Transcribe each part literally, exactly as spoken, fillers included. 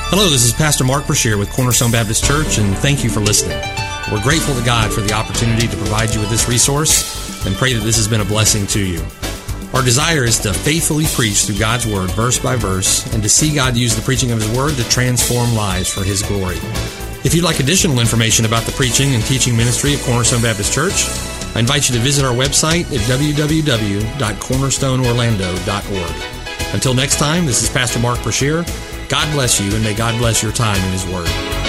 Hello, this is Pastor Mark Brashear with Cornerstone Baptist Church, and thank you for listening. We're grateful to God for the opportunity to provide you with this resource and pray that this has been a blessing to you. Our desire is to faithfully preach through God's Word, verse by verse, and to see God use the preaching of His Word to transform lives for His glory. If you'd like additional information about the preaching and teaching ministry of Cornerstone Baptist Church, I invite you to visit our website at w w w dot cornerstone orlando dot org. Until next time, this is Pastor Mark Brashear. God bless you, and may God bless your time in His Word.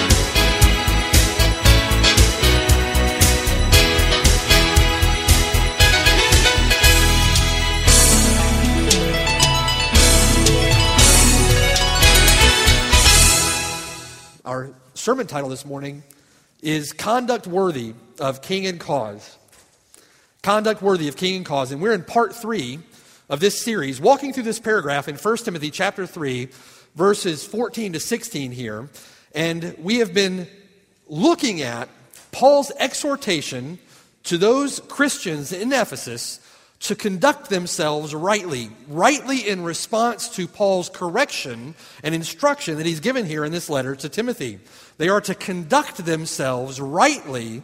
Our sermon title this morning is Conduct Worthy of King and Cause. Conduct Worthy of King and Cause. And we're in part three of this series, walking through this paragraph in First Timothy chapter three, verses fourteen to sixteen here. And we have been looking at Paul's exhortation to those Christians in Ephesus to conduct themselves rightly, rightly in response to Paul's correction and instruction that he's given here in this letter to Timothy. They are to conduct themselves rightly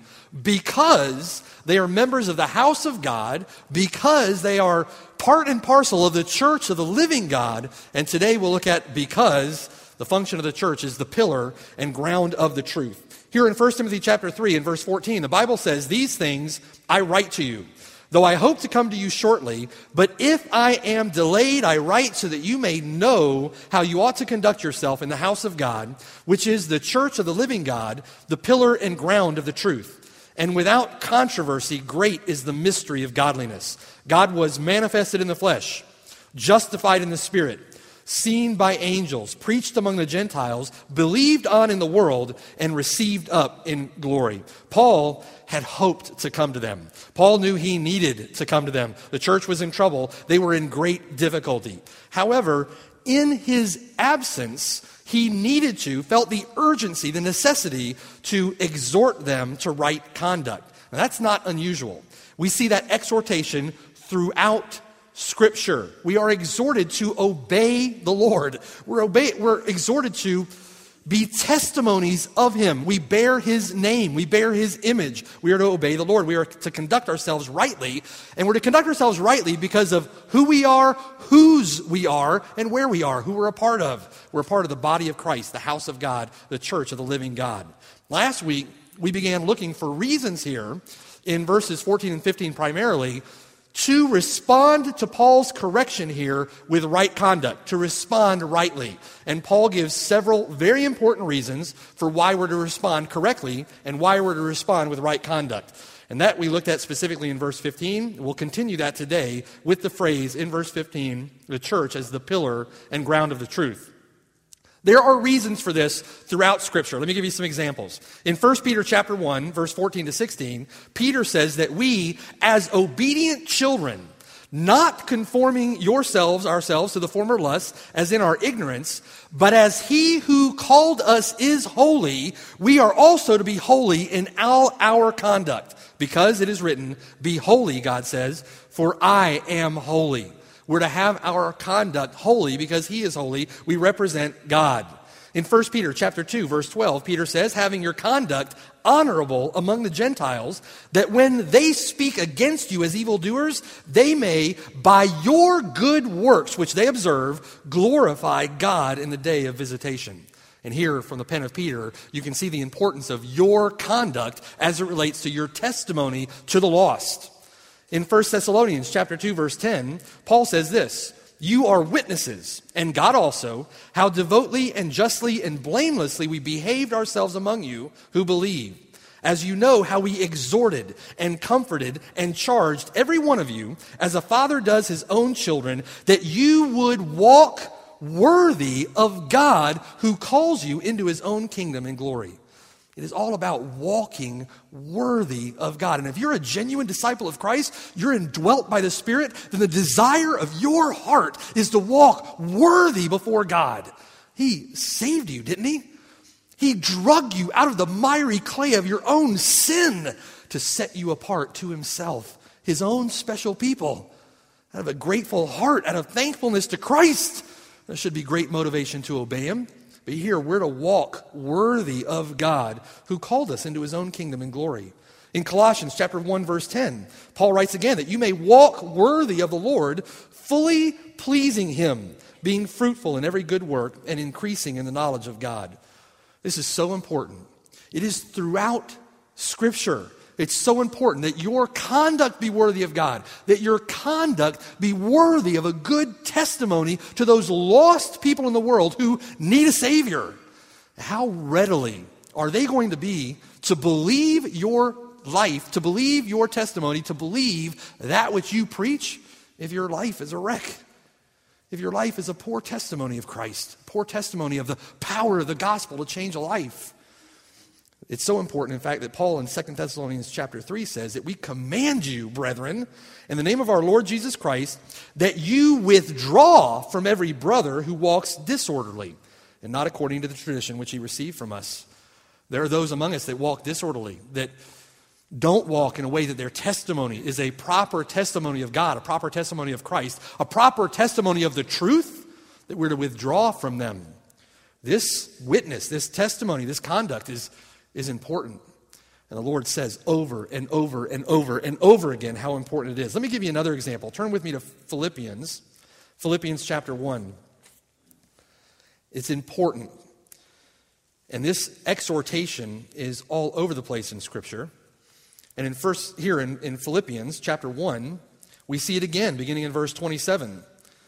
because they are members of the house of God, because they are part and parcel of the church of the living God. And today we'll look at because the function of the church is the pillar and ground of the truth. Here in First Timothy chapter three and verse fourteen, the Bible says, "These things I write to you, though I hope to come to you shortly, but if I am delayed, I write so that you may know how you ought to conduct yourself in the house of God, which is the church of the living God, the pillar and ground of the truth. And without controversy, great is the mystery of godliness. God was manifested in the flesh, justified in the Spirit, seen by angels, preached among the Gentiles, believed on in the world, and received up in glory." Paul had hoped to come to them. Paul knew he needed to come to them. The church was in trouble. They were in great difficulty. However, in his absence, he needed to, felt the urgency, the necessity to exhort them to right conduct. Now, that's not unusual. We see that exhortation throughout Scripture. We are exhorted to obey the Lord. We're, obey, we're exhorted to be testimonies of Him. We bear His name. We bear His image. We are to obey the Lord. We are to conduct ourselves rightly. And we're to conduct ourselves rightly because of who we are, whose we are, and where we are, who we're a part of. We're a part of the body of Christ, the house of God, the church of the living God. Last week, we began looking for reasons here in verses fourteen and fifteen primarily to respond to Paul's correction here with right conduct, to respond rightly. And Paul gives several very important reasons for why we're to respond correctly and why we're to respond with right conduct. And that we looked at specifically in verse fifteen. We'll continue that today with the phrase in verse fifteen, the church as the pillar and ground of the truth. There are reasons for this throughout Scripture. Let me give you some examples. In First Peter chapter one, verse fourteen to sixteen, Peter says that we, as obedient children, not conforming yourselves, ourselves, to the former lusts, as in our ignorance, but as He who called us is holy, we are also to be holy in all our conduct. Because it is written, "Be holy," God says, "for I am holy." We're to have our conduct holy because He is holy. We represent God. In First Peter chapter two, verse twelve, Peter says, "Having your conduct honorable among the Gentiles, that when they speak against you as evildoers, they may, by your good works which they observe, glorify God in the day of visitation." And here from the pen of Peter, you can see the importance of your conduct as it relates to your testimony to the lost. In First Thessalonians chapter two, verse ten, Paul says this, "You are witnesses, and God also, how devoutly and justly and blamelessly we behaved ourselves among you who believe, as you know how we exhorted and comforted and charged every one of you, as a father does his own children, that you would walk worthy of God who calls you into His own kingdom and glory." It is all about walking worthy of God. And if you're a genuine disciple of Christ, you're indwelt by the Spirit, then the desire of your heart is to walk worthy before God. He saved you, didn't He? He drug you out of the miry clay of your own sin to set you apart to Himself, His own special people. Out of a grateful heart, out of thankfulness to Christ, there should be great motivation to obey Him. But here, we're to walk worthy of God who called us into his own kingdom and glory. In Colossians chapter one, verse ten, Paul writes again that you may walk worthy of the Lord, fully pleasing him, being fruitful in every good work and increasing in the knowledge of God. This is so important. It is throughout Scripture. It's so important that your conduct be worthy of God, that your conduct be worthy of a good testimony to those lost people in the world who need a Savior. How readily are they going to be to believe your life, to believe your testimony, to believe that which you preach if your life is a wreck? If your life is a poor testimony of Christ, poor testimony of the power of the gospel to change a life. It's so important, in fact, that Paul in Second Thessalonians chapter three says that we command you, brethren, in the name of our Lord Jesus Christ, that you withdraw from every brother who walks disorderly and not according to the tradition which he received from us. There are those among us that walk disorderly, that don't walk in a way that their testimony is a proper testimony of God, a proper testimony of Christ, a proper testimony of the truth, that we're to withdraw from them. This witness, this testimony, this conduct is is important. And the Lord says over and over and over and over again how important it is. Let me give you another example. Turn with me to Philippians, Philippians chapter one. It's important. And this exhortation is all over the place in Scripture. And in first here in, in Philippians chapter one, we see it again, beginning in verse twenty-seven.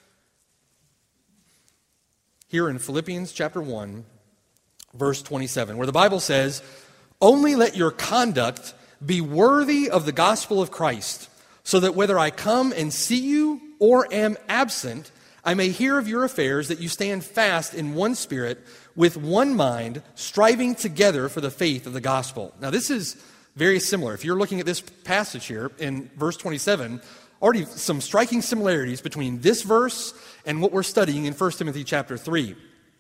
Here in Philippians chapter one, verse twenty-seven, where the Bible says, only let your conduct be worthy of the gospel of Christ, so that whether I come and see you or am absent, I may hear of your affairs, that you stand fast in one spirit, with one mind, striving together for the faith of the gospel. Now this is very similar. If you're looking at this passage here in verse twenty-seven, already some striking similarities between this verse and what we're studying in First Timothy chapter three.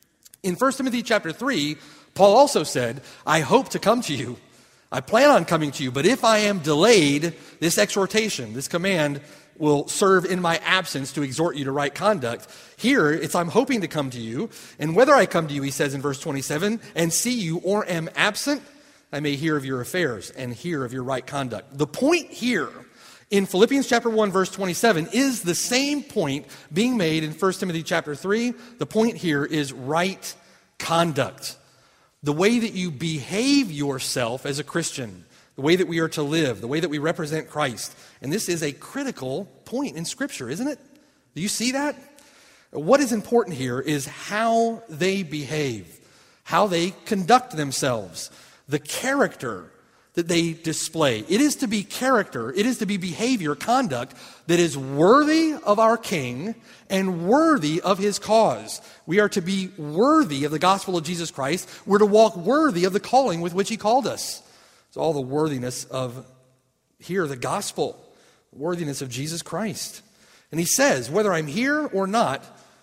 In First Timothy chapter three, Paul also said, I hope to come to you. I plan on coming to you, but if I am delayed, this exhortation, this command will serve in my absence to exhort you to right conduct. Here, it's I'm hoping to come to you, and whether I come to you, he says in verse twenty-seven, and see you or am absent, I may hear of your affairs and hear of your right conduct. The point here in Philippians chapter one, verse twenty-seven, is the same point being made in First Timothy chapter three. The point here is right conduct. The way that you behave yourself as a Christian, the way that we are to live, the way that we represent Christ. And this is a critical point in Scripture, isn't it? Do you see that? What is important here is how they behave, how they conduct themselves, the character that they display. It is to be character, it is to be behavior, conduct that is worthy of our King and worthy of his cause. We are to be worthy of the gospel of Jesus Christ. We're to walk worthy of the calling with which he called us. It's all the worthiness of, here, the gospel, worthiness of Jesus Christ. And he says, whether I'm here or not,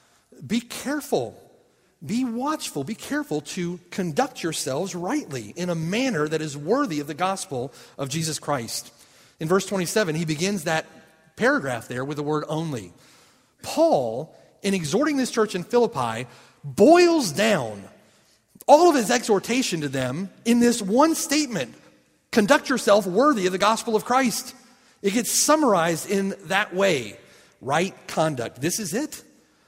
be careful. Be watchful, be careful to conduct yourselves rightly in a manner that is worthy of the gospel of Jesus Christ. In verse twenty-seven, he begins that paragraph there with the word only. Paul, in exhorting this church in Philippi, boils down all of his exhortation to them in this one statement: conduct yourself worthy of the gospel of Christ. It gets summarized in that way: right conduct. This is it.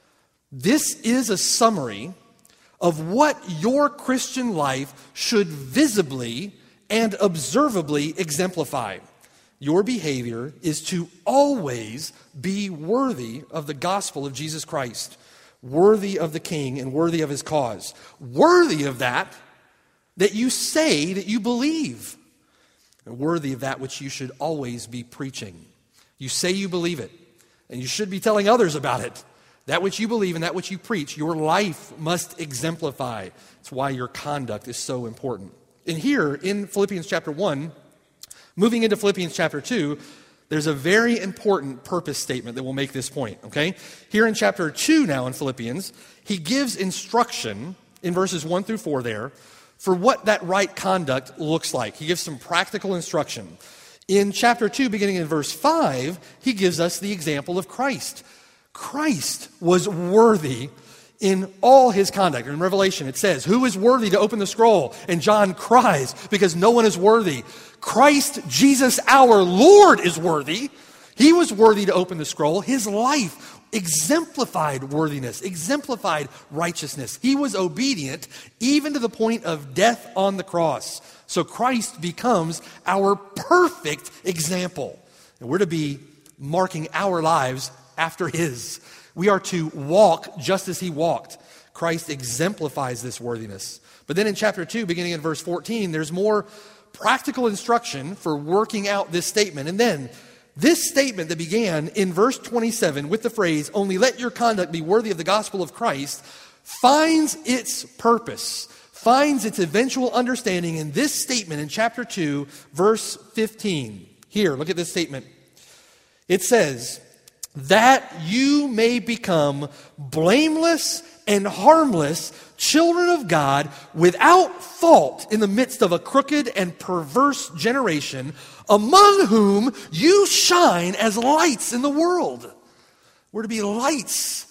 This is a summary of what your Christian life should visibly and observably exemplify. Your behavior is to always be worthy of the gospel of Jesus Christ, worthy of the King and worthy of his cause, worthy of that that you say that you believe, and worthy of that which you should always be preaching. You say you believe it, and you should be telling others about it. That which you believe and that which you preach, your life must exemplify. It's why your conduct is so important. And here in Philippians chapter one, moving into Philippians chapter two, there's a very important purpose statement that will make this point, okay? Here in chapter two now in Philippians, he gives instruction in verses one through four there for what that right conduct looks like. He gives some practical instruction. In chapter two, beginning in verse five, he gives us the example of Christ. Christ was worthy in all his conduct. In Revelation, it says, who is worthy to open the scroll? And John cries because no one is worthy. Christ Jesus our Lord is worthy. He was worthy to open the scroll. His life exemplified worthiness, exemplified righteousness. He was obedient even to the point of death on the cross. So Christ becomes our perfect example. And we're to be marking our lives after his. We are to walk just as he walked. Christ exemplifies this worthiness. But then in chapter two, beginning in verse fourteen, there's more practical instruction for working out this statement. And then this statement that began in verse twenty-seven with the phrase, only let your conduct be worthy of the gospel of Christ, finds its purpose, finds its eventual understanding in this statement in chapter two, verse fifteen. Here, look at this statement. It says, that you may become blameless and harmless children of God without fault in the midst of a crooked and perverse generation, among whom you shine as lights in the world. We're to be lights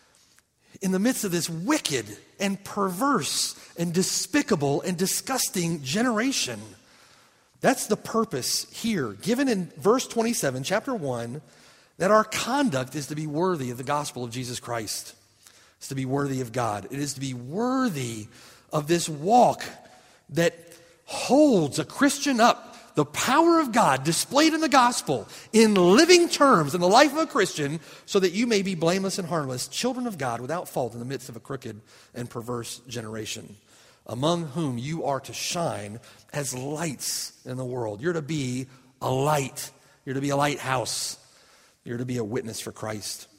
in the midst of this wicked and perverse and despicable and disgusting generation. That's the purpose here, given in verse twenty-seven, chapter one, that our conduct is to be worthy of the gospel of Jesus Christ. It's to be worthy of God. It is to be worthy of this walk that holds a Christian up. The power of God displayed in the gospel in living terms in the life of a Christian, so that you may be blameless and harmless, children of God without fault in the midst of a crooked and perverse generation, among whom you are to shine as lights in the world. You're to be a light. You're to be a lighthouse. You're to be a witness for Christ.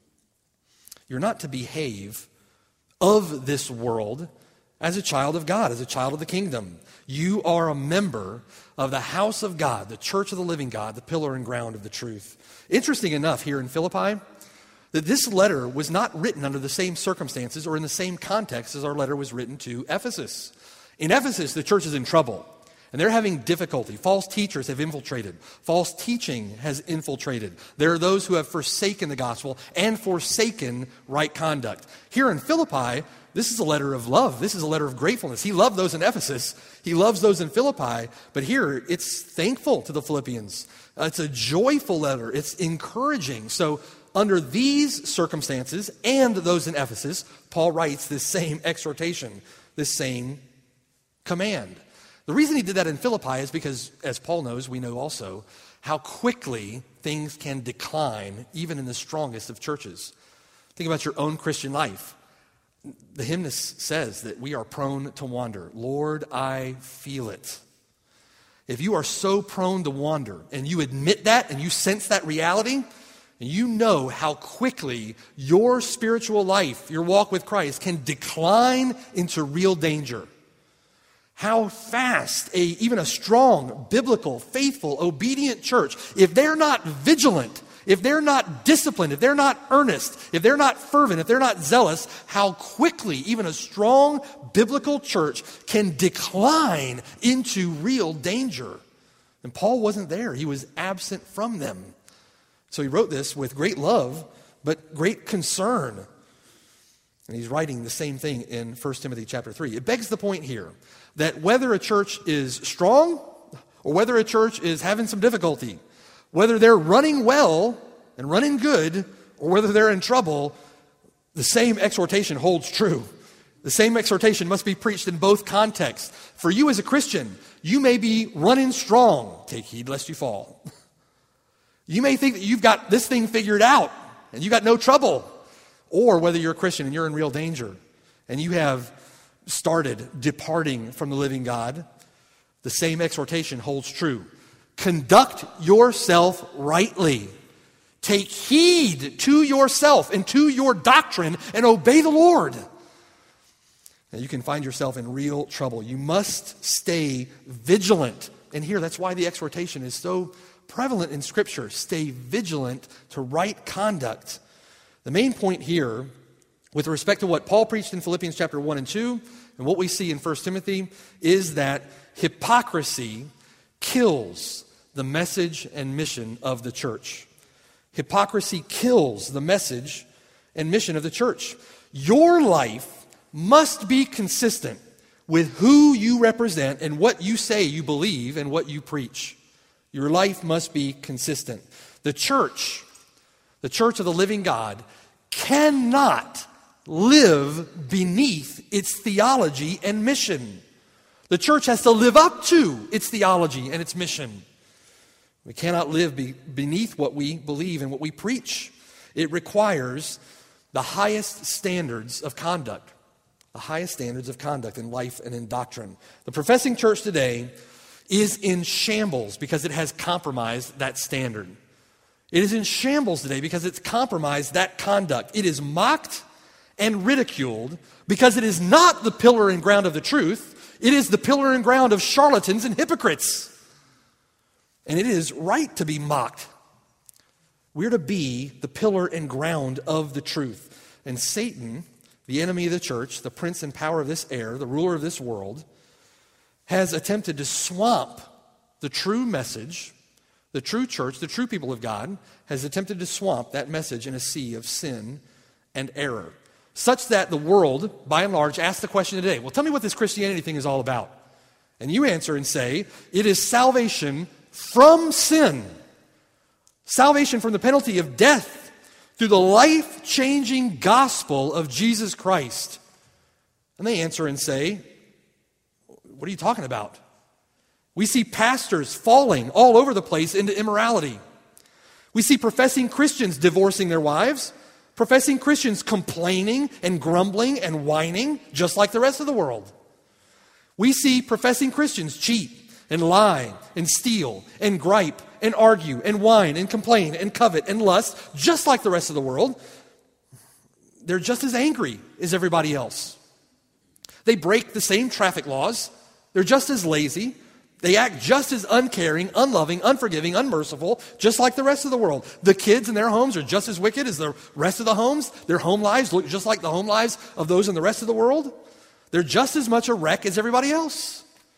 You're not to behave of this world as a child of God, as a child of the kingdom. You are a member of the house of God, the church of the living God, the pillar and ground of the truth. Interesting enough here in Philippi, that this letter was not written under the same circumstances or in the same context as our letter was written to Ephesus. In Ephesus, the church is in trouble, and they're having difficulty. False teachers have infiltrated. False teaching has infiltrated. There are those who have forsaken the gospel and forsaken right conduct. Here in Philippi, this is a letter of love. This is a letter of gratefulness. He loved those in Ephesus. He loves those in Philippi. But here, it's thankful to the Philippians. Uh, it's a joyful letter. It's encouraging. So under these circumstances and those in Ephesus, Paul writes this same exhortation, this same command. The reason he did that in Philippi is because, as Paul knows, we know also how quickly things can decline even in the strongest of churches. Think about your own Christian life. The hymnist says that we are prone to wander. Lord, I feel it. If you are so prone to wander and you admit that and you sense that reality, and you know how quickly your spiritual life, your walk with Christ, can decline into real danger. How fast a even a strong, biblical, faithful, obedient church, if they're not vigilant, if they're not disciplined, if they're not earnest, if they're not fervent, if they're not zealous, how quickly even a strong biblical church can decline into real danger. And Paul wasn't there. He was absent from them. So he wrote this with great love, but great concern. And he's writing the same thing in First Timothy chapter three. It begs the point here that whether a church is strong or whether a church is having some difficulty, whether they're running well and running good or whether they're in trouble, the same exhortation holds true. The same exhortation must be preached in both contexts. For you as a Christian, you may be running strong. Take heed lest you fall. You may think that you've got this thing figured out and you got no trouble. Or whether you're a Christian and you're in real danger and you have started departing from the living God, the same exhortation holds true. Conduct yourself rightly. Take heed to yourself and to your doctrine and obey the Lord. And you can find yourself in real trouble. You must stay vigilant. And here, that's why the exhortation is so prevalent in Scripture. Stay vigilant to right conduct. The main point here, with respect to what Paul preached in Philippians chapter one and two, and what we see in First Timothy, is that hypocrisy kills the message and mission of the church. Hypocrisy kills the message and mission of the church. Your life must be consistent with who you represent and what you say you believe and what you preach. Your life must be consistent. The church, the church of the living God, cannot live beneath its theology and mission. The church has to live up to its theology and its mission. We cannot live be, beneath what we believe and what we preach. It requires the highest standards of conduct, the highest standards of conduct in life and in doctrine. The professing church today is in shambles because it has compromised that standard. It is in shambles today because it's compromised that conduct. It is mocked and ridiculed because it is not the pillar and ground of the truth. It is the pillar and ground of charlatans and hypocrites. And it is right to be mocked. We're to be the pillar and ground of the truth. And Satan, the enemy of the church, the prince and power of this air, the ruler of this world, has attempted to swamp the true message, the true church, the true people of God, has attempted to swamp that message in a sea of sin and error. Such that the world, by and large, asks the question today, well, tell me what this Christianity thing is all about. And you answer and say, it is salvation from sin. Salvation from the penalty of death through the life-changing gospel of Jesus Christ. And they answer and say, what are you talking about? We see pastors falling all over the place into immorality. We see professing Christians divorcing their wives, professing Christians complaining and grumbling and whining just like the rest of the world. We see professing Christians cheat and lie and steal and gripe and argue and whine and complain and covet and lust just like the rest of the world. They're just as angry as everybody else. They break the same traffic laws. They're just as lazy. They act just as uncaring, unloving, unforgiving, unmerciful, just like the rest of the world. The kids in their homes are just as wicked as the rest of the homes. Their home lives look just like the home lives of those in the rest of the world. They're just as much a wreck as everybody else.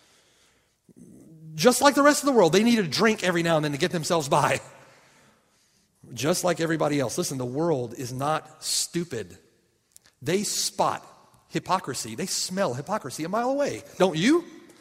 Just like the rest of the world. They need a drink every now and then to get themselves by. Just like everybody else. Listen, the world is not stupid. They spot hypocrisy. They smell hypocrisy a mile away. Don't you?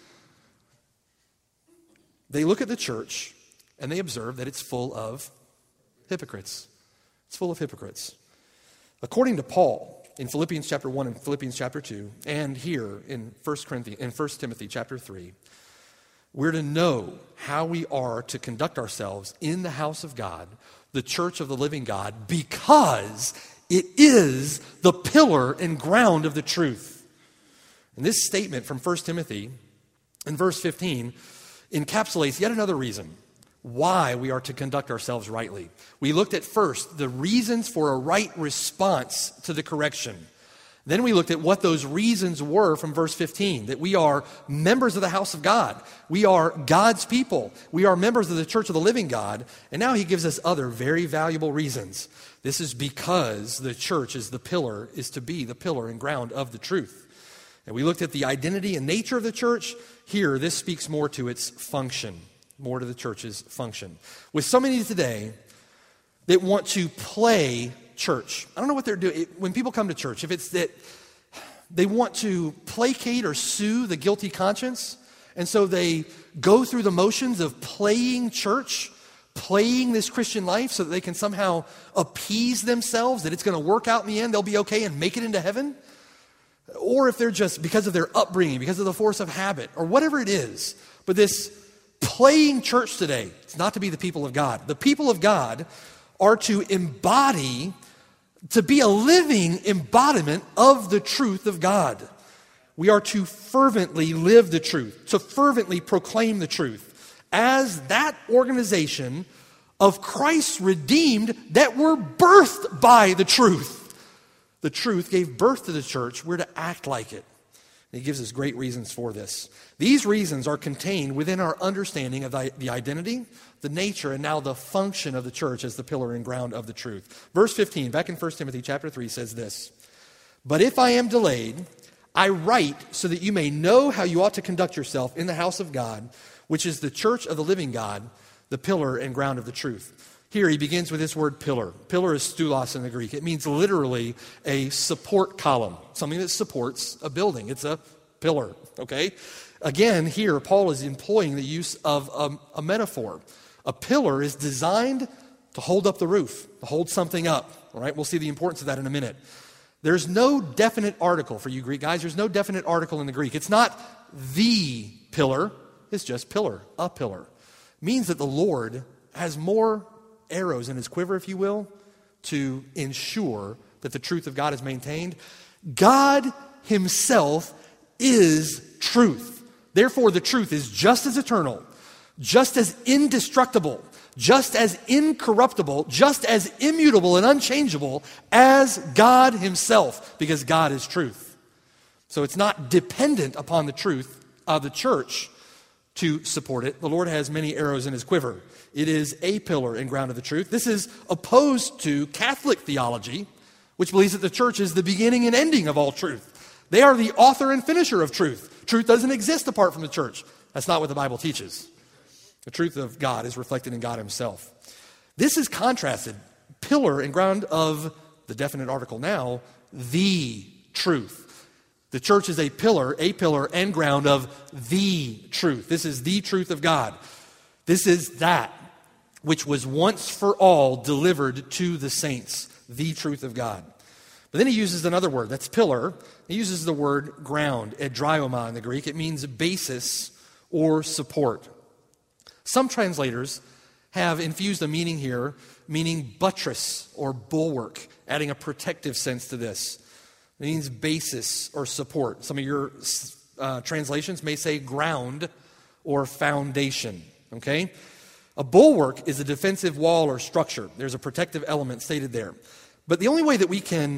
They look at the church and they observe that it's full of hypocrites. It's full of hypocrites. According to Paul in Philippians chapter one and Philippians chapter two, and here in First Corinthians, in First Timothy chapter three, we're to know how we are to conduct ourselves in the house of God, the church of the living God, because it is the pillar and ground of the truth. And this statement from First Timothy in verse fifteen encapsulates yet another reason why we are to conduct ourselves rightly. We looked at first the reasons for a right response to the correction. Then we looked at what those reasons were from verse fifteen, that we are members of the house of God. We are God's people. We are members of the church of the living God. And now he gives us other very valuable reasons. This is because the church is the pillar, is to be the pillar and ground of the truth. And we looked at the identity and nature of the church. Here, this speaks more to its function, more to the church's function. With so many today that want to play church. I don't know what they're doing. When people come to church, if it's that they want to placate or soothe the guilty conscience, and so they go through the motions of playing church, playing this Christian life so that they can somehow appease themselves, that it's going to work out in the end, they'll be okay and make it into heaven. Or if they're just, because of their upbringing, because of the force of habit, or whatever it is. But this playing church today, it's not to be the people of God. The people of God are to embody, to be a living embodiment of the truth of God. We are to fervently live the truth, to fervently proclaim the truth, as that organization of Christ's redeemed that were birthed by the truth. The truth gave birth to the church. We're to act like it. And he gives us great reasons for this. These reasons are contained within our understanding of the identity, the nature, and now the function of the church as the pillar and ground of the truth. Verse fifteen, back in First Timothy chapter three, says this, "But if I am delayed, I write so that you may know how you ought to conduct yourself in the house of God, which is the church of the living God, the pillar and ground of the truth." Here he begins with this word pillar. Pillar is stulos in the Greek. It means literally a support column, something that supports a building. It's a pillar, okay? Again, here Paul is employing the use of a, a metaphor. A pillar is designed to hold up the roof, to hold something up, all right? We'll see the importance of that in a minute. There's no definite article for you Greek guys. There's no definite article in the Greek. It's not the pillar. It's just pillar, a pillar. It means that the Lord has more arrows in his quiver, if you will, to ensure that the truth of God is maintained. God himself is truth. Therefore, the truth is just as eternal, just as indestructible, just as incorruptible, just as immutable and unchangeable as God himself, because God is truth. So it's not dependent upon the truth of the church to support it. The Lord has many arrows in his quiver. It is a pillar and ground of the truth. This is opposed to Catholic theology, which believes that the church is the beginning and ending of all truth. They are the author and finisher of truth. Truth doesn't exist apart from the church. That's not what the Bible teaches. The truth of God is reflected in God himself. This is contrasted, pillar and ground of the definite article now, the truth. The church is a pillar, a pillar and ground of the truth. This is the truth of God. This is that which was once for all delivered to the saints, the truth of God. But then he uses another word, that's pillar. He uses the word ground, edraioma in the Greek. It means basis or support. Some translators have infused a meaning here, meaning buttress or bulwark, adding a protective sense to this. It means basis or support. Some of your uh, translations may say ground or foundation, okay? A bulwark is a defensive wall or structure. There's a protective element stated there. But the only way that we can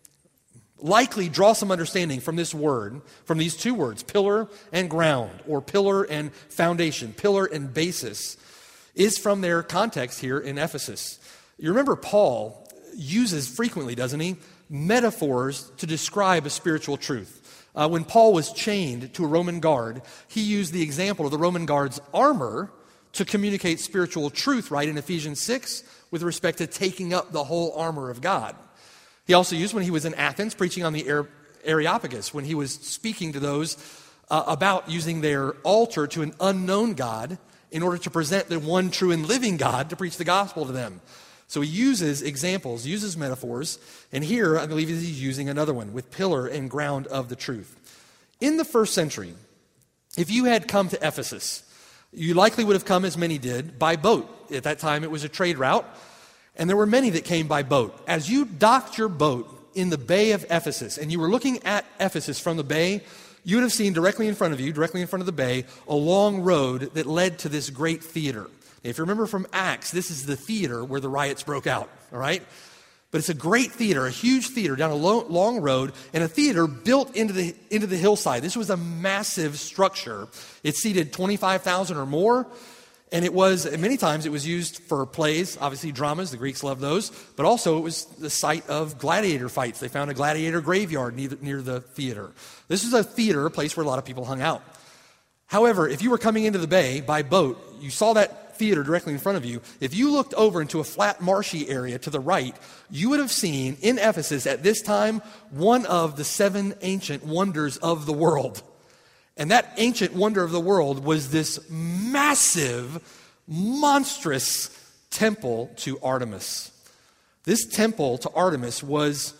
likely draw some understanding from this word, from these two words, pillar and ground, or pillar and foundation, pillar and basis, is from their context here in Ephesus. You remember Paul uses frequently, doesn't he, metaphors to describe a spiritual truth. Uh, when Paul was chained to a Roman guard, he used the example of the Roman guard's armor to communicate spiritual truth, right, in Ephesians six, with respect to taking up the whole armor of God. He also used when he was in Athens, preaching on the Areopagus, when he was speaking to those uh, about using their altar to an unknown God in order to present the one true and living God to preach the gospel to them. So he uses examples, uses metaphors, and here I believe he's using another one with pillar and ground of the truth. In the first century, if you had come to Ephesus, you likely would have come, as many did, by boat. At that time it was a trade route, and there were many that came by boat. As you docked your boat in the bay of Ephesus, and you were looking at Ephesus from the bay, you would have seen directly in front of you, directly in front of the bay, a long road that led to this great theater. If you remember from Acts, this is the theater where the riots broke out, all right? But it's a great theater, a huge theater down a lo- long road, and a theater built into the into the hillside. This was a massive structure. It seated twenty-five thousand or more, and it was, many times it was used for plays, obviously dramas, the Greeks loved those, but also it was the site of gladiator fights. They found a gladiator graveyard near, near the theater. This was a theater, a place where a lot of people hung out. However, if you were coming into the bay by boat, you saw that theater directly in front of you. If you looked over into a flat marshy area to the right, you would have seen in Ephesus at this time one of the seven ancient wonders of the world. And that ancient wonder of the world was this massive, monstrous temple to Artemis. This temple to Artemis was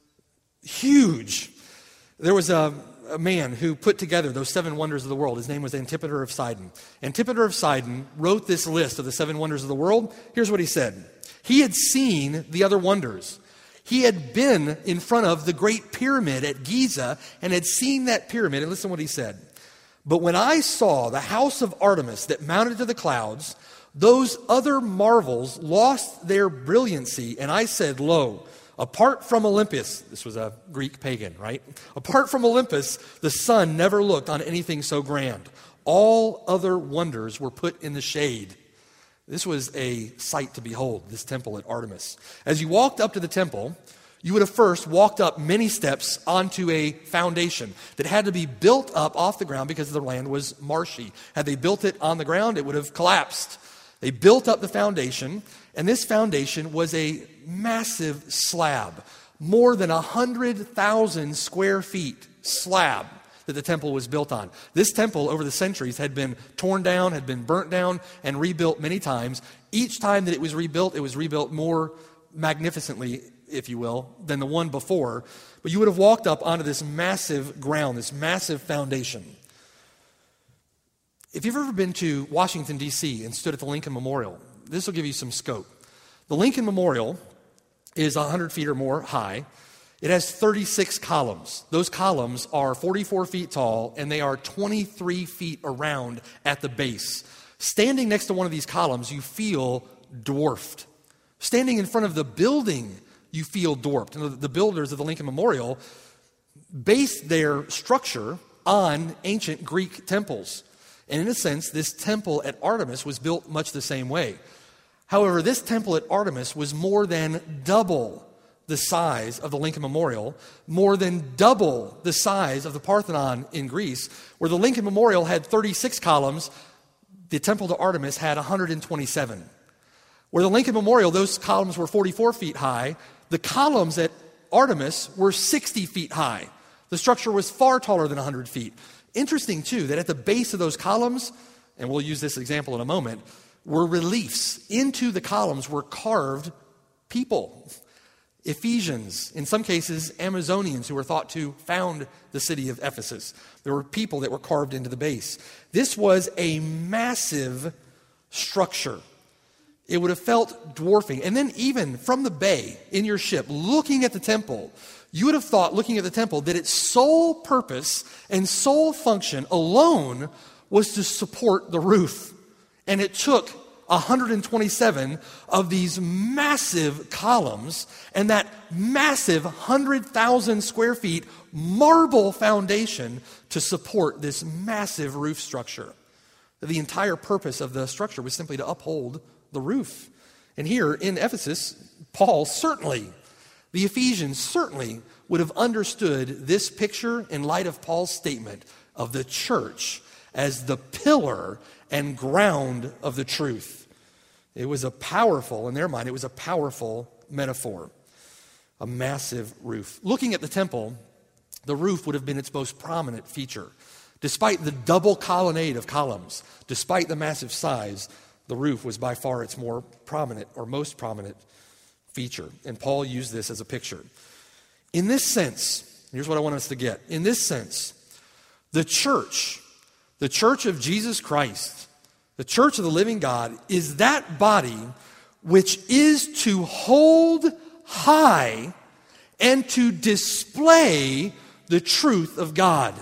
huge. There was a a man who put together those seven wonders of the world. His name was Antipater of Sidon. Antipater of Sidon wrote this list of the seven wonders of the world. Here's what he said. He had seen the other wonders. He had been in front of the great pyramid at Giza and had seen that pyramid. And listen to what he said. But when I saw the house of Artemis that mounted to the clouds, those other marvels lost their brilliancy. And I said, lo, apart from Olympus, this was a Greek pagan, right? Apart from Olympus, the sun never looked on anything so grand. All other wonders were put in the shade. This was a sight to behold, this temple at Artemis. As you walked up to the temple, you would have first walked up many steps onto a foundation that had to be built up off the ground because the land was marshy. Had they built it on the ground, it would have collapsed. They built up the foundation, And this foundation was a massive slab, more than one hundred thousand square feet slab that the temple was built on. This temple over the centuries had been torn down, had been burnt down, and rebuilt many times. Each time that it was rebuilt, it was rebuilt more magnificently, if you will, than the one before. But you would have walked up onto this massive ground, this massive foundation. If you've ever been to Washington, D C and stood at the Lincoln Memorial, this will give you some scope. The Lincoln Memorial is one hundred feet or more high. It has thirty-six columns. Those columns are forty-four feet tall, and they are twenty-three feet around at the base. Standing next to one of these columns, you feel dwarfed. Standing in front of the building, you feel dwarfed. And the builders of the Lincoln Memorial based their structure on ancient Greek temples. And in a sense, this temple at Artemis was built much the same way. However, this temple at Artemis was more than double the size of the Lincoln Memorial, more than double the size of the Parthenon in Greece. Where the Lincoln Memorial had thirty-six columns, the temple to Artemis had one hundred twenty-seven. Where the Lincoln Memorial, those columns were forty-four feet high, the columns at Artemis were sixty feet high. The structure was far taller than one hundred feet. Interesting, too, that at the base of those columns, and we'll use this example in a moment, were reliefs. Into the columns were carved people. Ephesians, in some cases, Amazonians who were thought to found the city of Ephesus. There were people that were carved into the base. This was a massive structure. It would have felt dwarfing. And then even from the bay in your ship, looking at the temple, you would have thought, looking at the temple, that its sole purpose and sole function alone was to support the roof. And it took one hundred twenty-seven of these massive columns and that massive one hundred thousand square feet marble foundation to support this massive roof structure. The entire purpose of the structure was simply to uphold the roof. And here in Ephesus, Paul certainly, the Ephesians certainly would have understood this picture in light of Paul's statement of the church as the pillar and ground of the truth. It was a powerful, in their mind, it was a powerful metaphor. A massive roof. Looking at the temple, the roof would have been its most prominent feature. Despite the double colonnade of columns, despite the massive size, the roof was by far its more prominent or most prominent feature. And Paul used this as a picture. In this sense, here's what I want us to get. In this sense, the church, the church of Jesus Christ, the church of the living God, is that body which is to hold high and to display the truth of God.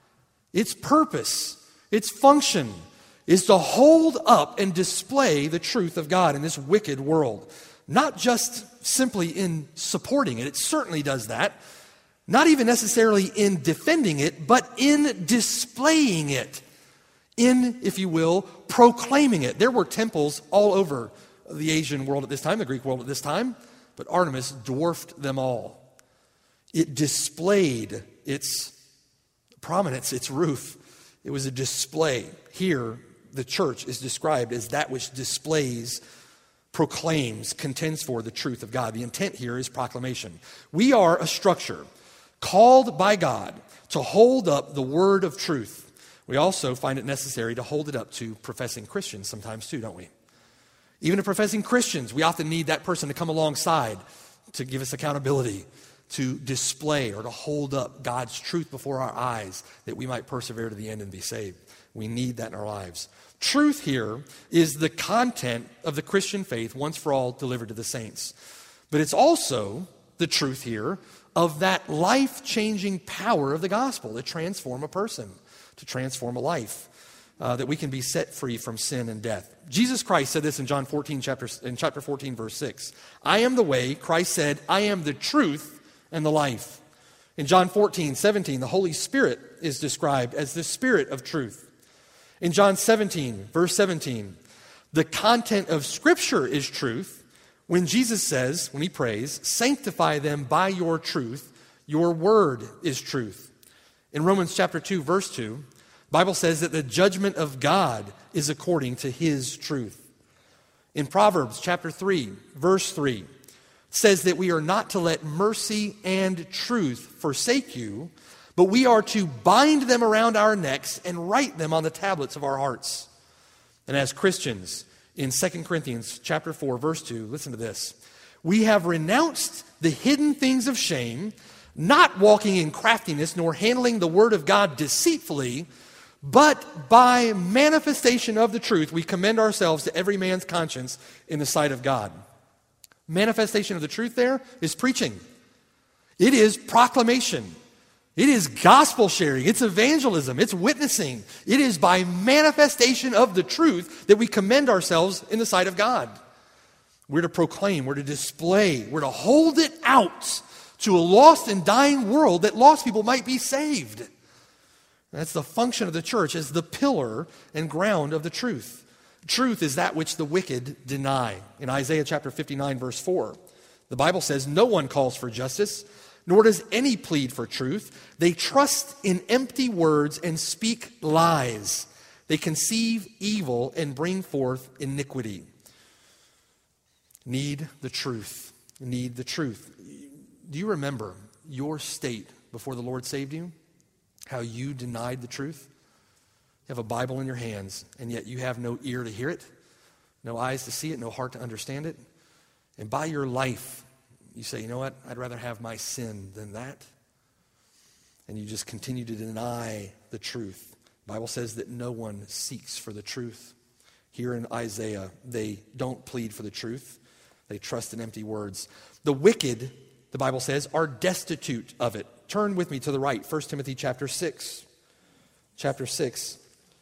Its purpose, its function, is to hold up and display the truth of God in this wicked world. Not just simply in supporting it, it certainly does that. Not even necessarily in defending it, but in displaying it. In, if you will, proclaiming it. There were temples all over the Asian world at this time, the Greek world at this time, but Artemis dwarfed them all. It displayed its prominence, its roof. It was a display. Here, the church is described as that which displays, proclaims, contends for the truth of God. The intent here is proclamation. We are a structure called by God to hold up the word of truth. We also find it necessary to hold it up to professing Christians sometimes too, don't we? Even to professing Christians, we often need that person to come alongside to give us accountability, to display or to hold up God's truth before our eyes that we might persevere to the end and be saved. We need that in our lives. Truth here is the content of the Christian faith once for all delivered to the saints. But it's also the truth here of that life-changing power of the gospel to transform a person, to transform a life, uh, that we can be set free from sin and death. Jesus Christ said this in John fourteen, chapter, in chapter fourteen, verse six. I am the way, Christ said, I am the truth and the life. In John fourteen, seventeen, the Holy Spirit is described as the Spirit of truth. In John seventeen, verse seventeen, the content of Scripture is truth. When Jesus says, when he prays, sanctify them by your truth, your word is truth. In Romans chapter two, verse two, the Bible says that the judgment of God is according to his truth. In Proverbs chapter three, verse three, says that we are not to let mercy and truth forsake you, but we are to bind them around our necks and write them on the tablets of our hearts. And as Christians, in Second Corinthians chapter four, verse two, listen to this. We have renounced the hidden things of shame, not walking in craftiness, nor handling the word of God deceitfully, but by manifestation of the truth, we commend ourselves to every man's conscience in the sight of God. Manifestation of the truth there is preaching. It is proclamation. It is gospel sharing. It's evangelism. It's witnessing. It is by manifestation of the truth that we commend ourselves in the sight of God. We're to proclaim. We're to display. We're to hold it out to a lost and dying world that lost people might be saved. That's the function of the church as the pillar and ground of the truth. Truth is that which the wicked deny. In Isaiah chapter fifty-nine, verse four, the Bible says, no one calls for justice, nor does any plead for truth. They trust in empty words and speak lies. They conceive evil and bring forth iniquity. Need the truth. Need the truth. Do you remember your state before the Lord saved you? How you denied the truth? You have a Bible in your hands, and yet you have no ear to hear it, no eyes to see it, no heart to understand it. And by your life, you say, you know what? I'd rather have my sin than that. And you just continue to deny the truth. The Bible says that no one seeks for the truth. Here in Isaiah, they don't plead for the truth. They trust in empty words. The wicked, the Bible says, are destitute of it. Turn with me to the right, First Timothy chapter six. Chapter six.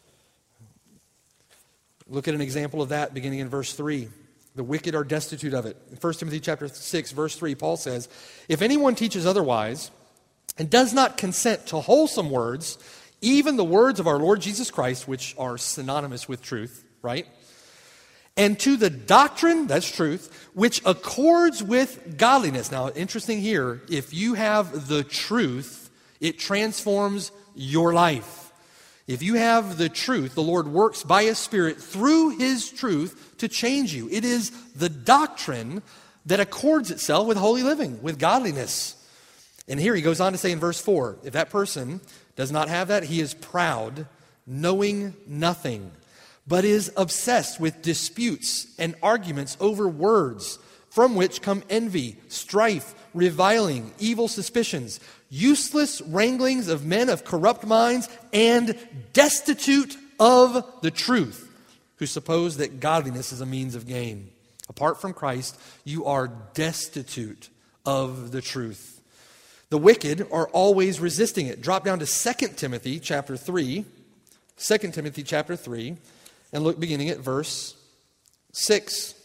Look at an example of that beginning in verse three. The wicked are destitute of it. In First Timothy chapter six, verse three, Paul says, if anyone teaches otherwise and does not consent to wholesome words, even the words of our Lord Jesus Christ, which are synonymous with truth, right? And to the doctrine, that's truth, which accords with godliness. Now, interesting here, if you have the truth, it transforms your life. If you have the truth, the Lord works by His Spirit through His truth to change you. It is the doctrine that accords itself with holy living, with godliness. And here he goes on to say in verse four, if that person does not have that, he is proud, knowing nothing, but is obsessed with disputes and arguments over words, from which come envy, strife, reviling, evil suspicions, useless wranglings of men of corrupt minds, and destitute of the truth, who suppose that godliness is a means of gain. Apart from Christ, you are destitute of the truth. The wicked are always resisting it. Drop down to Second Timothy chapter three. Second Timothy chapter three. And look beginning at verse six.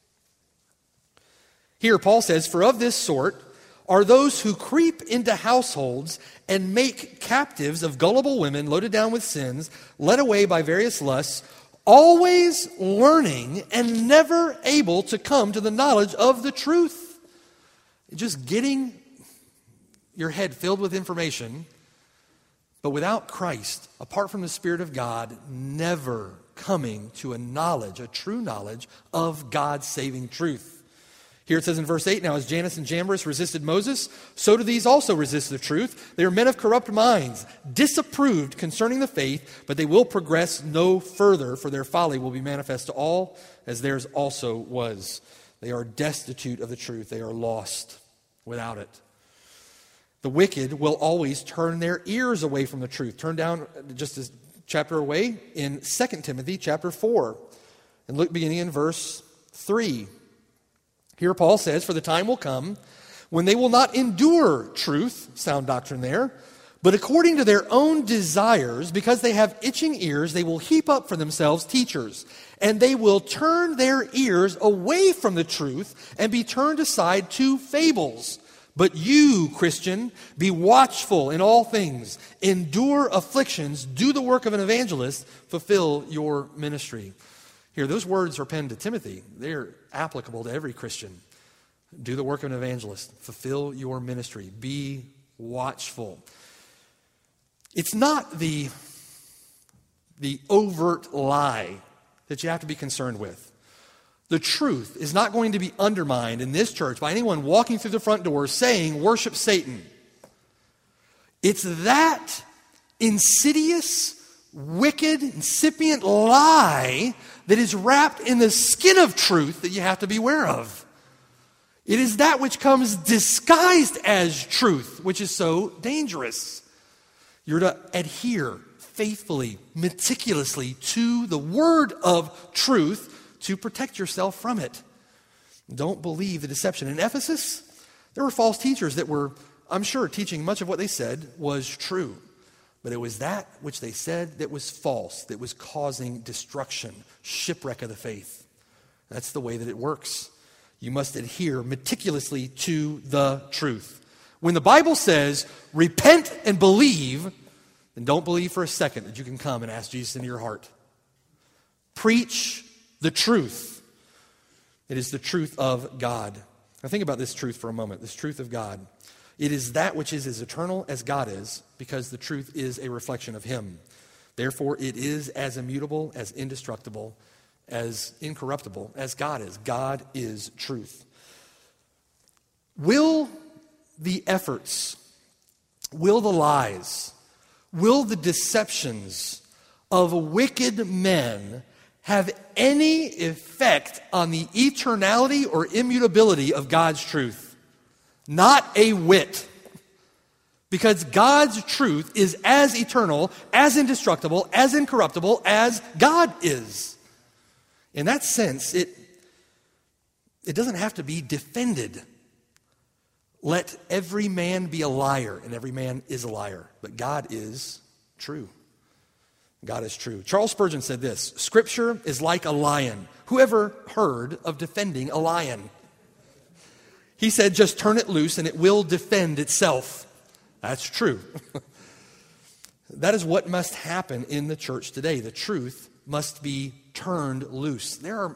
Here Paul says, for of this sort are those who creep into households and make captives of gullible women loaded down with sins, led away by various lusts, always learning and never able to come to the knowledge of the truth. Just getting your head filled with information, but without Christ, apart from the Spirit of God, never coming to a knowledge, a true knowledge of God's saving truth. Here it says in verse eight, now as Jannes and Jambres resisted Moses, so do these also resist the truth. They are men of corrupt minds, disapproved concerning the faith, but they will progress no further, for their folly will be manifest to all, as theirs also was. They are destitute of the truth. They are lost without it. The wicked will always turn their ears away from the truth. Turn down just a chapter away in Second Timothy chapter four. And look beginning in verse three. Here Paul says, for the time will come when they will not endure truth, sound doctrine there, but according to their own desires, because they have itching ears, they will heap up for themselves teachers, and they will turn their ears away from the truth and be turned aside to fables. But you, Christian, be watchful in all things, endure afflictions, do the work of an evangelist, fulfill your ministry. Here, those words are penned to Timothy. They're applicable to every Christian. Do the work of an evangelist, fulfill your ministry, be watchful. It's not the, the overt lie that you have to be concerned with. The truth is not going to be undermined in this church by anyone walking through the front door saying, worship Satan. It's that insidious, wicked, incipient lie that is wrapped in the skin of truth that you have to be aware of. It is that which comes disguised as truth, which is so dangerous. You're to adhere faithfully, meticulously to the word of truth to protect yourself from it. Don't believe the deception. In Ephesus, there were false teachers that were, I'm sure, teaching much of what they said was true. But it was that which they said that was false, that was causing destruction, shipwreck of the faith. That's the way that it works. You must adhere meticulously to the truth. When the Bible says, repent and believe, then don't believe for a second that you can come and ask Jesus into your heart. Preach the truth. It is the truth of God. Now think about this truth for a moment, this truth of God. It is that which is as eternal as God is, because the truth is a reflection of Him. Therefore, it is as immutable, as indestructible, as incorruptible as God is. God is truth. Will the efforts, will the lies, will the deceptions of wicked men have any effect on the eternality or immutability of God's truth? Not a whit. Because God's truth is as eternal, as indestructible, as incorruptible as God is. In that sense, it, it doesn't have to be defended. Let every man be a liar, and every man is a liar. But God is true. God is true. Charles Spurgeon said this, Scripture is like a lion. Who ever heard of defending a lion? He said, just turn it loose and it will defend itself. That's true. That is what must happen in the church today. The truth must be turned loose. There are,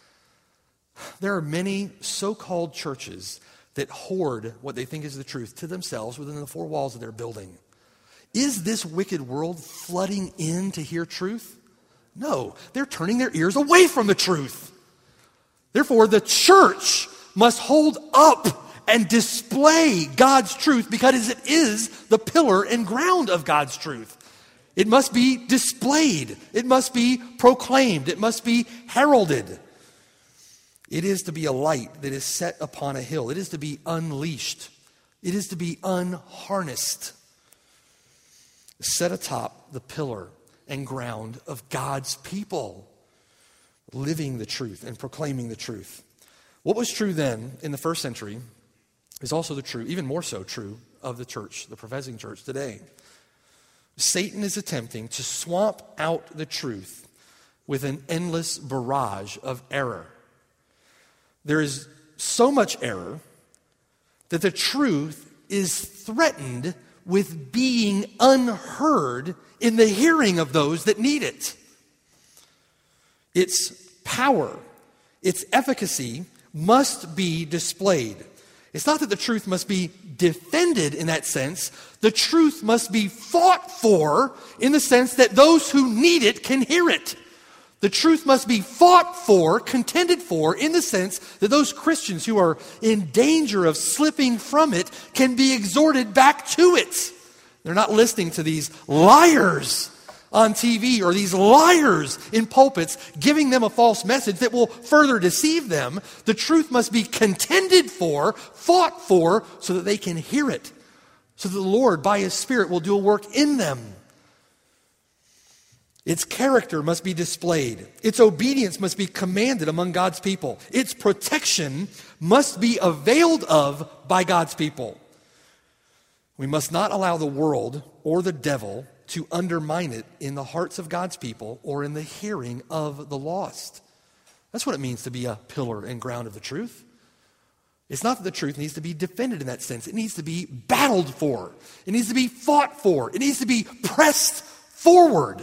there are many so-called churches that hoard what they think is the truth to themselves within the four walls of their building. Is this wicked world flooding in to hear truth? No, they're turning their ears away from the truth. Therefore, the church must hold up and display God's truth because it is the pillar and ground of God's truth. It must be displayed. It must be proclaimed. It must be heralded. It is to be a light that is set upon a hill. It is to be unleashed. It is to be unharnessed. Set atop the pillar and ground of God's people, living the truth and proclaiming the truth. What was true then in the first century is also the true, even more so true, of the church, the professing church today. Satan is attempting to swamp out the truth with an endless barrage of error. There is so much error that the truth is threatened with being unheard in the hearing of those that need it. Its power, its efficacy must be displayed. It's not that the truth must be defended in that sense. The truth must be fought for in the sense that those who need it can hear it. The truth must be fought for, contended for, in the sense that those Christians who are in danger of slipping from it can be exhorted back to it. They're not listening to these liars on T V or these liars in pulpits giving them a false message that will further deceive them. The truth must be contended for, fought for, so that they can hear it, so that the Lord, by His Spirit, will do a work in them. Its character must be displayed. Its obedience must be commanded among God's people. Its protection must be availed of by God's people. We must not allow the world or the devil to undermine it in the hearts of God's people or in the hearing of the lost. That's what it means to be a pillar and ground of the truth. It's not that the truth needs to be defended in that sense. It needs to be battled for. It needs to be fought for. It needs to be pressed forward.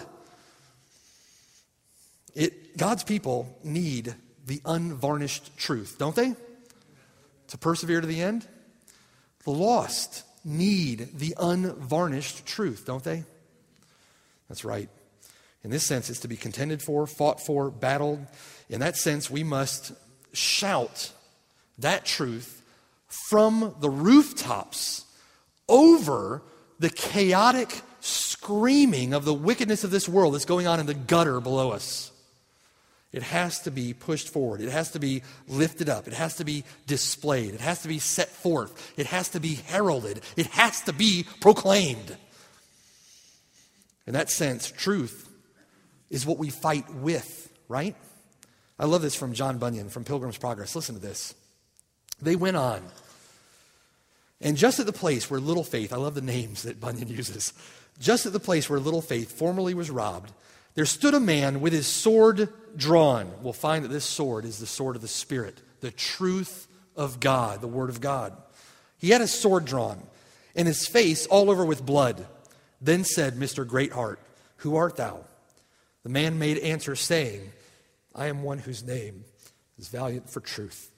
It, God's people need the unvarnished truth, don't they? To persevere to the end. The lost need the unvarnished truth, don't they? That's right. In this sense, it's to be contended for, fought for, battled. In that sense, we must shout that truth from the rooftops over the chaotic screaming of the wickedness of this world that's going on in the gutter below us. It has to be pushed forward. It has to be lifted up. It has to be displayed. It has to be set forth. It has to be heralded. It has to be proclaimed. In that sense, truth is what we fight with, right? I love this from John Bunyan, from Pilgrim's Progress. Listen to this. They went on. And just at the place where little faith, I love the names that Bunyan uses, just at the place where little faith formerly was robbed, there stood a man with his sword drawn. We'll find that this sword is the sword of the Spirit, the truth of God, the Word of God. He had his sword drawn, and his face all over with blood. Then said Mister Greatheart, "Who art thou?" The man made answer, saying, "I am one whose name is Valiant for Truth.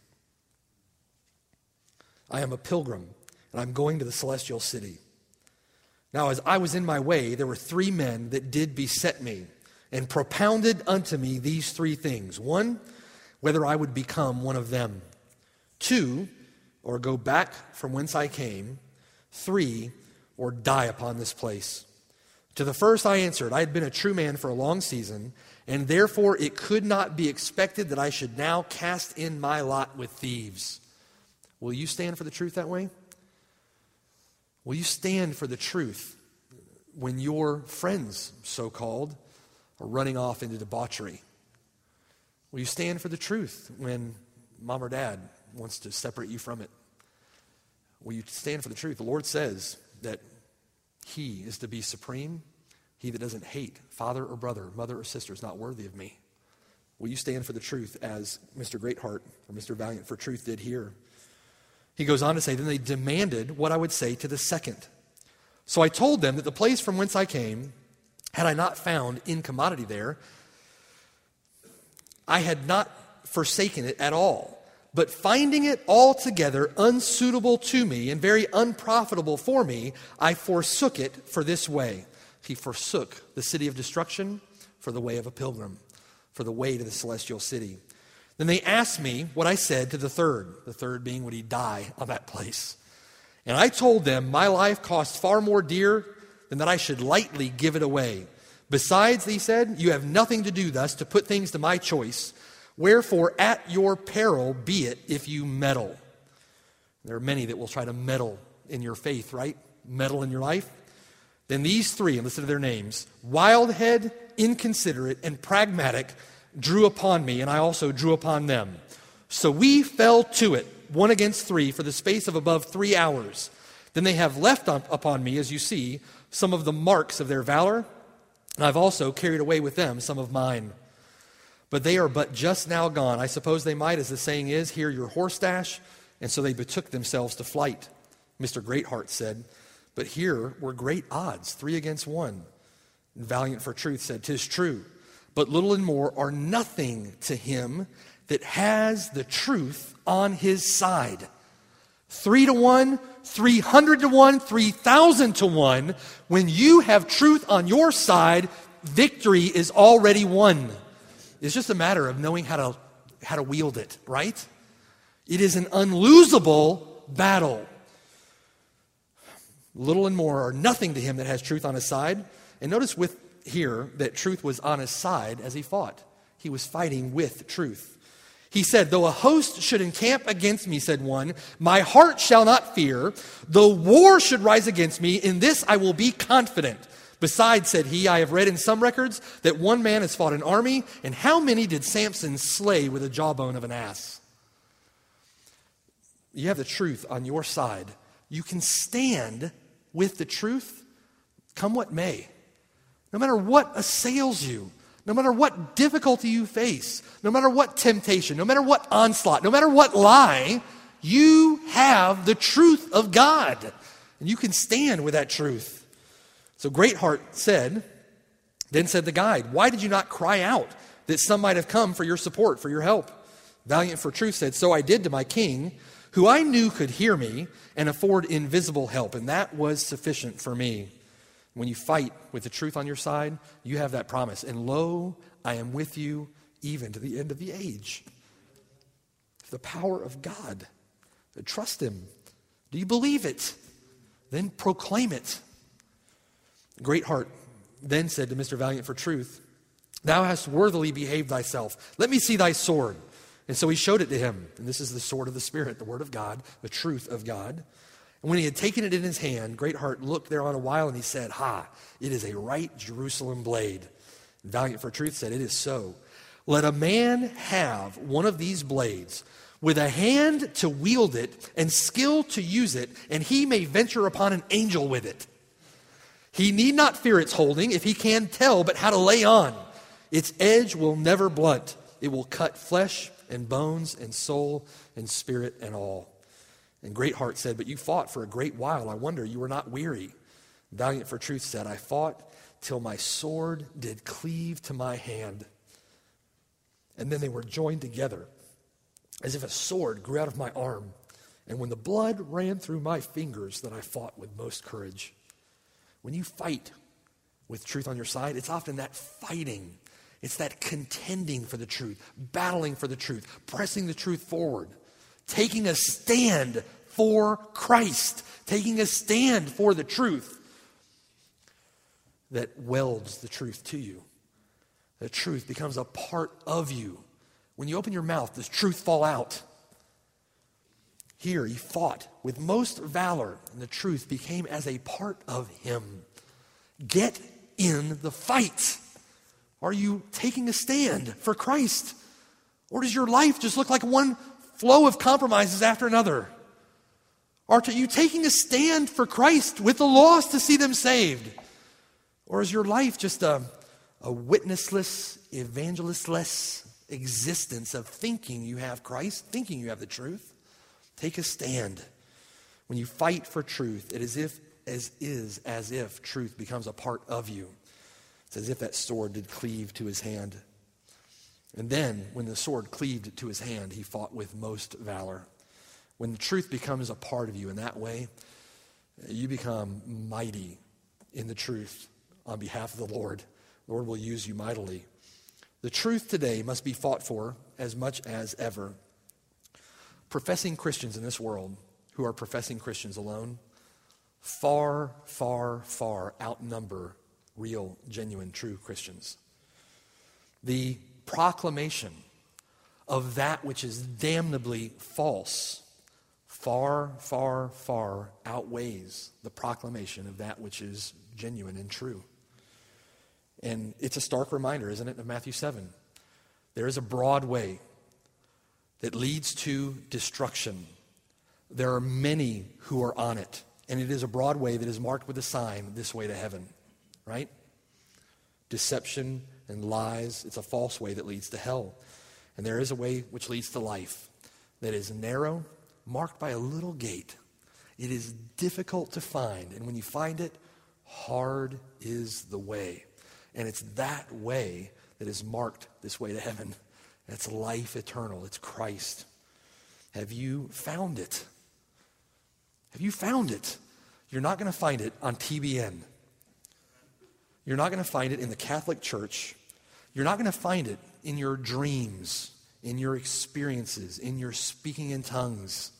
I am a pilgrim, and I'm going to the celestial city. Now as I was in my way, there were three men that did beset me, and propounded unto me these three things. One, whether I would become one of them. Two, or go back from whence I came. Three, or die upon this place. To the first I answered, I had been a true man for a long season, and therefore it could not be expected that I should now cast in my lot with thieves. Will you stand for the truth that way? Will you stand for the truth when your friends, so-called, are running off into debauchery? Will you stand for the truth when mom or dad wants to separate you from it? Will you stand for the truth? The Lord says that He is to be supreme. He that doesn't hate father or brother, mother or sister is not worthy of me. Will you stand for the truth as Mister Greatheart or Mister Valiant for Truth did here? He goes on to say, then they demanded what I would say to the second. So I told them that the place from whence I came, had I not found incommodity there, I had not forsaken it at all. But finding it altogether unsuitable to me and very unprofitable for me, I forsook it for this way. He forsook the city of destruction for the way of a pilgrim, for the way to the celestial city. Then they asked me what I said to the third, the third being would he die on that place. And I told them my life cost far more dear than that I should lightly give it away. Besides, he said, you have nothing to do thus to put things to my choice. Wherefore, at your peril be it if you meddle. There are many that will try to meddle in your faith, right? Meddle in your life. Then these three, and listen to their names, Wildhead, Inconsiderate, and Pragmatic, drew upon me, and I also drew upon them. So we fell to it, one against three, for the space of above three hours. Then they have left up upon me, as you see, some of the marks of their valor, and I've also carried away with them some of mine. But they are but just now gone. I suppose they might, as the saying is, hear your horse dash, and so they betook themselves to flight. Mister Greatheart said, but here were great odds, three against one. And Valiant for Truth said, 'tis true, but little and more are nothing to him that has the truth on his side. Three to one, three hundred to one, three thousand to one. When you have truth on your side, victory is already won. It's just a matter of knowing how to, how to wield it, right? It is an unlosable battle. Little and more are nothing to him that has truth on his side. And notice with here that truth was on his side as he fought. He was fighting with truth. He said, though a host should encamp against me, said one, my heart shall not fear. Though war should rise against me, in this I will be confident. Besides, said he, I have read in some records that one man has fought an army, and how many did Samson slay with a jawbone of an ass? You have the truth on your side. You can stand with the truth, come what may. No matter what assails you, no matter what difficulty you face, no matter what temptation, no matter what onslaught, no matter what lie, you have the truth of God. And you can stand with that truth. So Greatheart said, then said the guide, why did you not cry out that some might have come for your support, for your help? Valiant for Truth said, so I did to my king, who I knew could hear me and afford invisible help, and that was sufficient for me. When you fight with the truth on your side, you have that promise. And lo, I am with you even to the end of the age. The power of God. Trust him. Do you believe it? Then proclaim it. Greatheart then said to Mister Valiant for truth, thou hast worthily behaved thyself. Let me see thy sword. And so he showed it to him. And this is the sword of the Spirit, the word of God, the truth of God. And when he had taken it in his hand, Greatheart looked thereon a while, and he said, ha, it is a right Jerusalem blade. And Valiant for truth said, it is so. Let a man have one of these blades, with a hand to wield it and skill to use it, and he may venture upon an angel with it. He need not fear its holding if he can tell but how to lay on. Its edge will never blunt. It will cut flesh and bones and soul and spirit and all. And Greatheart said, but you fought for a great while. I wonder you were not weary. Valiant for truth said, I fought till my sword did cleave to my hand. And then they were joined together, as if a sword grew out of my arm. And when the blood ran through my fingers, then I fought with most courage. When you fight with truth on your side, it's often that fighting. It's that contending for the truth, battling for the truth, pressing the truth forward, taking a stand for Christ, taking a stand for the truth that welds the truth to you. The truth becomes a part of you. When you open your mouth, does truth fall out? Here he fought with most valor, and the truth became as a part of him. Get in the fight. Are you taking a stand for Christ? Or does your life just look like one flow of compromises after another? Are you taking a stand for Christ with the lost to see them saved? Or is your life just a, a witnessless, evangelistless existence of thinking you have Christ, thinking you have the truth? Take a stand. When you fight for truth, it is if as is as if truth becomes a part of you. It's as if that sword did cleave to his hand. And then, when the sword cleaved to his hand, he fought with most valor. When the truth becomes a part of you in that way, you become mighty in the truth on behalf of the Lord. The Lord will use you mightily. The truth today must be fought for as much as ever. Professing Christians in this world who are professing Christians alone far, far, far outnumber real, genuine, true Christians. The proclamation of that which is damnably false far, far, far outweighs the proclamation of that which is genuine and true. And it's a stark reminder, isn't it, of Matthew seven. There is a broad way that leads to destruction. There are many who are on it. And it is a broad way that is marked with a sign, this way to heaven. Right? Deception and lies. It's a false way that leads to hell. And there is a way which leads to life that is narrow, marked by a little gate. It is difficult to find. And when you find it, hard is the way. And it's that way that is marked this way to heaven. It's life eternal. It's Christ. Have you found it? Have you found it? You're not going to find it on T B N. You're not going to find it in the Catholic Church. You're not going to find it in your dreams, in your experiences, in your speaking in tongues.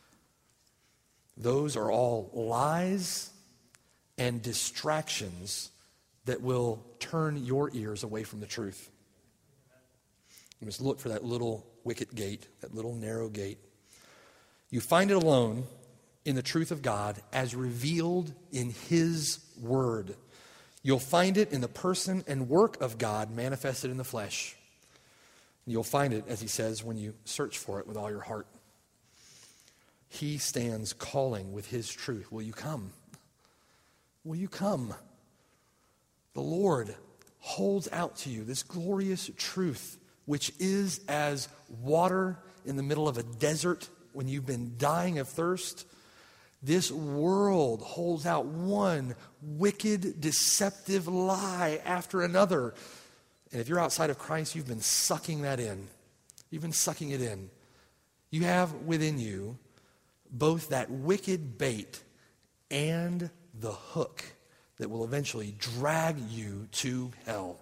Those are all lies and distractions that will turn your ears away from the truth. You must look for that little wicket gate, that little narrow gate. You find it alone in the truth of God as revealed in His Word. You'll find it in the person and work of God manifested in the flesh. You'll find it, as He says, when you search for it with all your heart. He stands calling with His truth. Will you come? Will you come? The Lord holds out to you this glorious truth, which is as water in the middle of a desert when you've been dying of thirst. This world holds out one wicked, deceptive lie after another. And if you're outside of Christ, you've been sucking that in. You've been sucking it in. You have within you both that wicked bait and the hook that will eventually drag you to hell.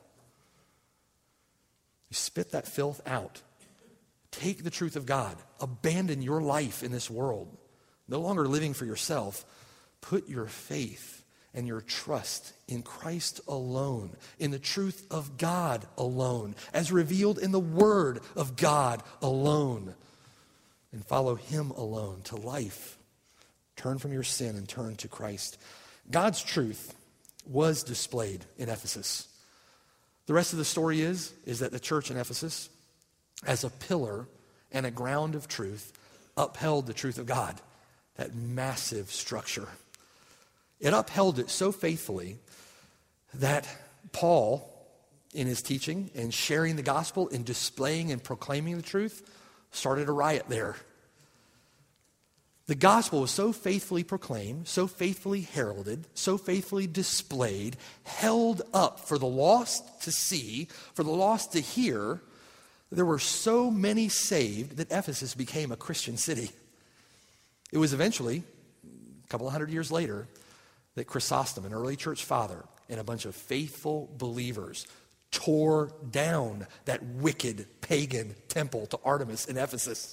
You spit that filth out. Take the truth of God. Abandon your life in this world. No longer living for yourself. Put your faith and your trust in Christ alone, in the truth of God alone, as revealed in the Word of God alone, and follow Him alone to life. Turn from your sin and turn to Christ. God's truth was displayed in Ephesus. The rest of the story is, is that the church in Ephesus, as a pillar and a ground of truth, upheld the truth of God, that massive structure. It upheld it so faithfully that Paul, in his teaching and sharing the gospel and displaying and proclaiming the truth, started a riot there. The gospel was so faithfully proclaimed, so faithfully heralded, so faithfully displayed, held up for the lost to see, for the lost to hear. There were so many saved that Ephesus became a Christian city. It was eventually, a couple of hundred years later, that Chrysostom, an early church father, and a bunch of faithful believers tore down that wicked pagan temple to Artemis in Ephesus.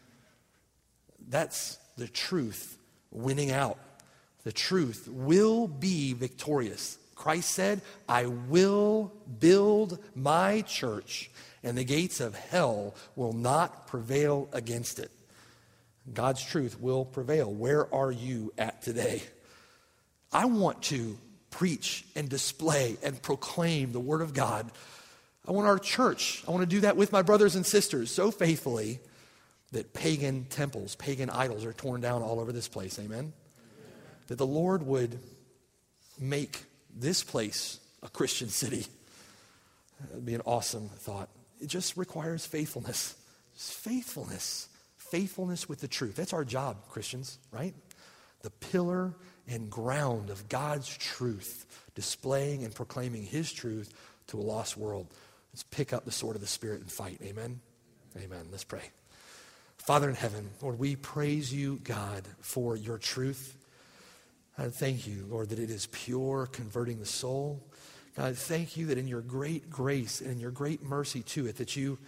That's the truth winning out. The truth will be victorious. Christ said, I will build my church, and the gates of hell will not prevail against it. God's truth will prevail. Where are you at today? I want to preach and display and proclaim the Word of God. I want our church, I want to do that with my brothers and sisters so faithfully that pagan temples, pagan idols are torn down all over this place. Amen? Amen. That the Lord would make this place a Christian city. That would be an awesome thought. It just requires faithfulness. Just faithfulness. Faithfulness with the truth. That's our job, Christians, right? The pillar and ground of God's truth, displaying and proclaiming His truth to a lost world. Let's pick up the sword of the Spirit and fight. Amen? Amen. Let's pray. Father in heaven, Lord, we praise you, God, for your truth. God, thank you, Lord, that it is pure, converting the soul. God, thank you that in your great grace and in your great mercy to it, that you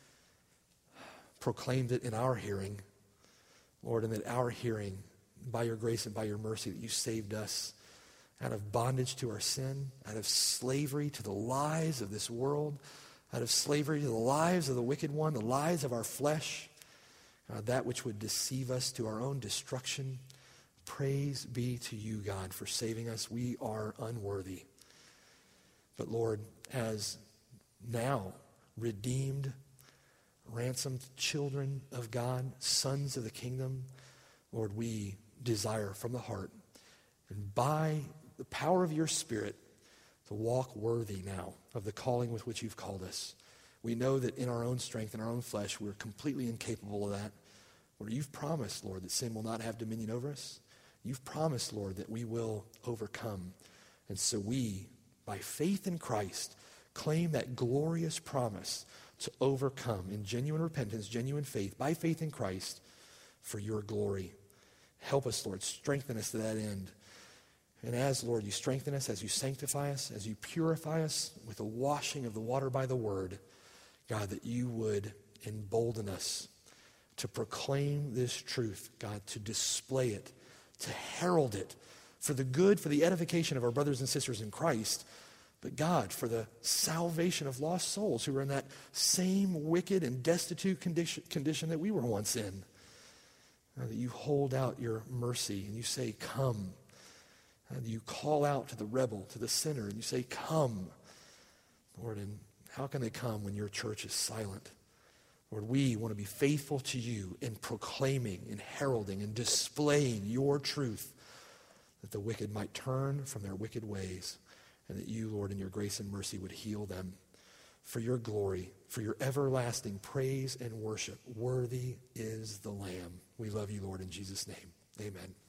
proclaimed it in our hearing, Lord, and that our hearing, by your grace and by your mercy, that you saved us out of bondage to our sin, out of slavery to the lies of this world, out of slavery to the lives of the wicked one, the lies of our flesh, uh, that which would deceive us to our own destruction. Praise be to you, God, for saving us. We are unworthy. But Lord, as now redeemed, ransomed children of God, sons of the kingdom, Lord, we desire from the heart and by the power of your Spirit to walk worthy now of the calling with which you've called us. We know that in our own strength, in our own flesh, we're completely incapable of that. Lord, you've promised, Lord, that sin will not have dominion over us. You've promised, Lord, that we will overcome. And so we, by faith in Christ, claim that glorious promise to overcome in genuine repentance, genuine faith, by faith in Christ, for your glory. Help us, Lord. Strengthen us to that end. And as, Lord, you strengthen us, as you sanctify us, as you purify us with the washing of the water by the word, God, that you would embolden us to proclaim this truth, God, to display it, to herald it for the good, for the edification of our brothers and sisters in Christ, but God, for the salvation of lost souls who are in that same wicked and destitute condition, condition that we were once in. Uh, that you hold out your mercy and you say, come. And you call out to the rebel, to the sinner, and you say, come. Lord, and how can they come when your church is silent? Lord, we want to be faithful to you in proclaiming and heralding and displaying your truth, that the wicked might turn from their wicked ways, and that you, Lord, in your grace and mercy would heal them. For your glory, for your everlasting praise and worship, worthy is the Lamb. We love you, Lord, in Jesus' name. Amen.